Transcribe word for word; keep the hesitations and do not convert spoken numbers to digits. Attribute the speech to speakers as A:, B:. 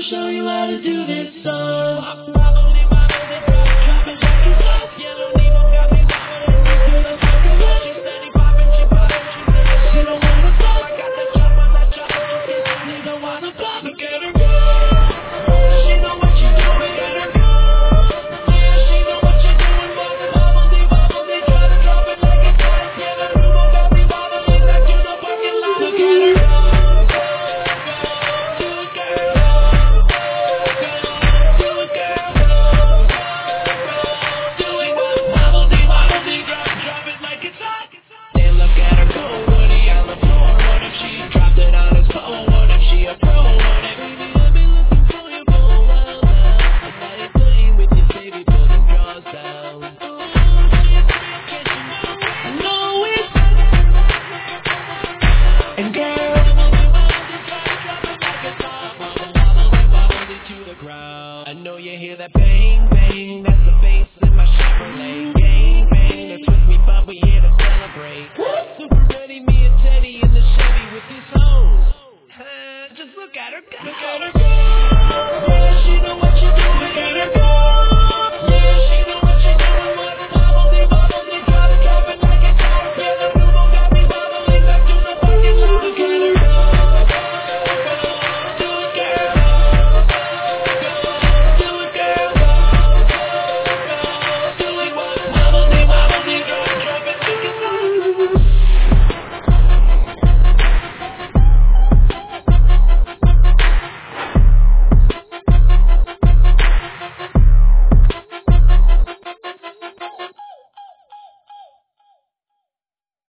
A: show you how to do this song. I know you hear that bang, bang, that's the bass in my Chevrolet. Gang, bang, that's with me, but we here to celebrate. Super ready, me and Teddy in the Chevy with these hoes. Just look at her go. Look at her